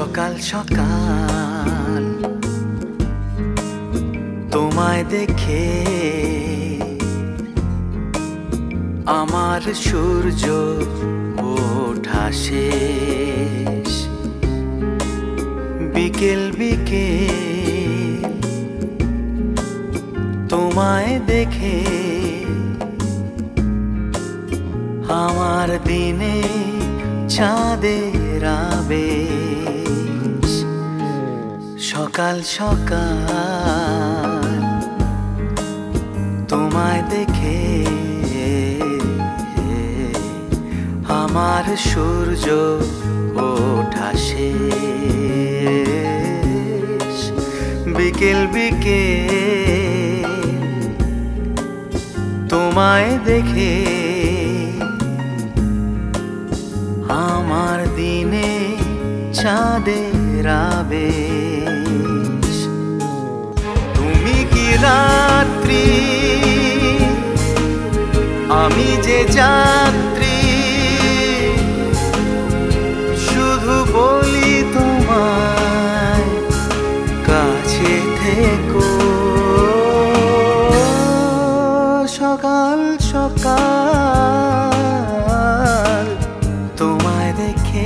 সকাল সকাল তোমায় দেখে আমার সূর্য ওঠা শেষ। বিকেল বিকেল তোমায় দেখে আমার দিনে চাঁদের আবেশ। সকাল সকাল তোমায় দেখে আমার সূর্য ওঠা শেষ। বিকেল বিকেল তোমায় দেখে আমার দিনে চাঁদের আবেশ। তুমি কি রাত্রি, আমি যে যাত্রী, শুধু বলি তোমায় কাছে থেকো। সকাল সকাল তোমায় দেখে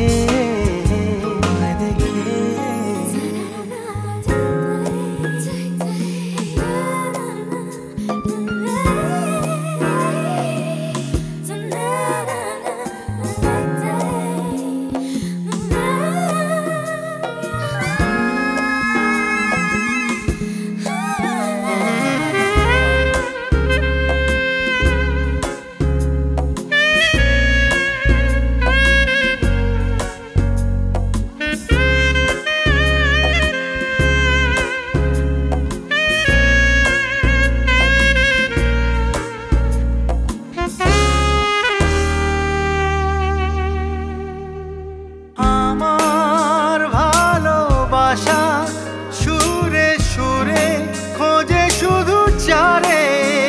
সুরে সুরে খোঁজে শুধু চারে।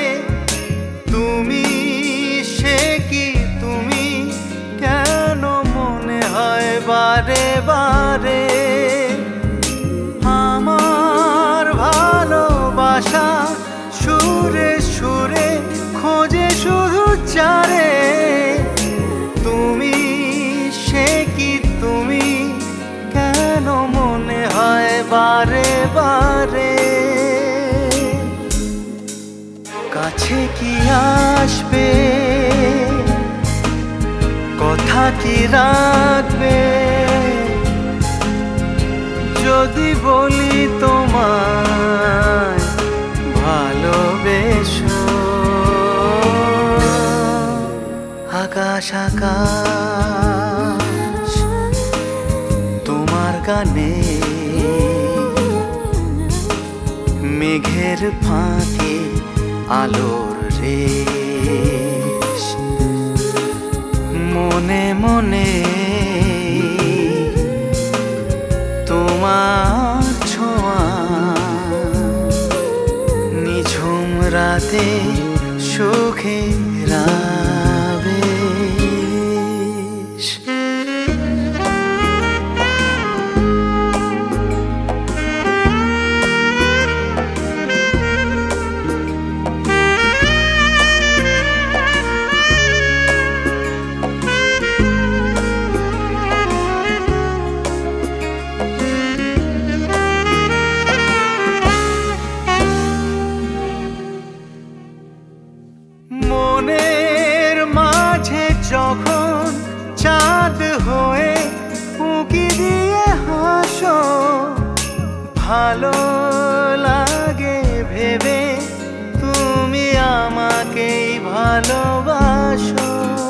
তুমি সে কি তুমি, কেন মনে হয় বারে বারে। আমার ভালোবাসা সুরে সুরে খোঁজে শুধু চারে। তুমি সে কি তুমি, কেন মনে হয় বারে বারে। কাছে কি আসবে, কথা কি রাখবে, যদি বলি তোমায় ভালোবেসো। আকাশ আকাশ তোমার গানে, মেঘের ফাঁকে আলোর রেশ। মনে মনে তোমার ছোঁয়া, নিঝুম রাতে সুখের আবেশ। মনের মাঝে যখন চাঁদ হয়ে উঁকি দিয়ে হাসো, ভালো লাগে ভেবে তুমি আমাকেই ভালোবাসো।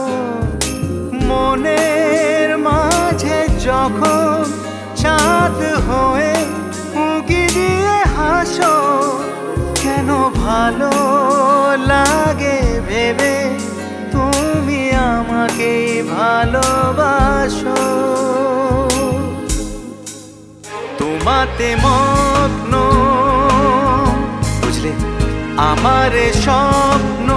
মনের মাঝে যখন চাঁদ হয়ে উঁকি দিয়ে হাসো, কেন ভালো লাগে ভেবে তুমি আমাকেই ভালোবাসো। তোমাতে মগ্ন বুঝলে আমার স্বপ্ন,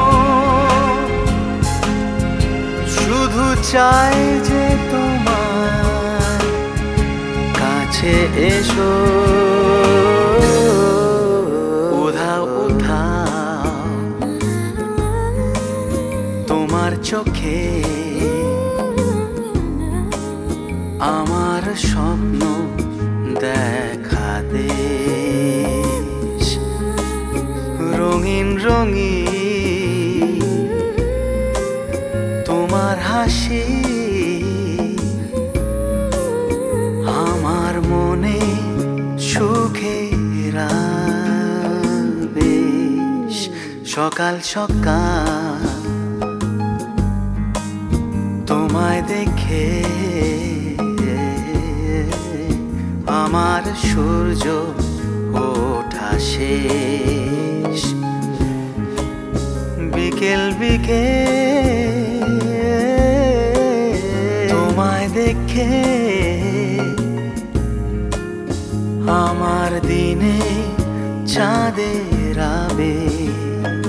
শুধু চাই যে তোমার কাছে কাছে এসো, উধাও উধাও তোমার চোখে আমার স্বপ্ন দেখা দেশ। রঙিন রঙিন তোমার হাসি আমার মনে সুখের আবেশ। সকাল সকাল তোমায় দেখে আমার সূর্য ওঠা শেষ। বিকেল বিকেল তোমায় দেখে আমার দিনে চাঁদের আবেশ।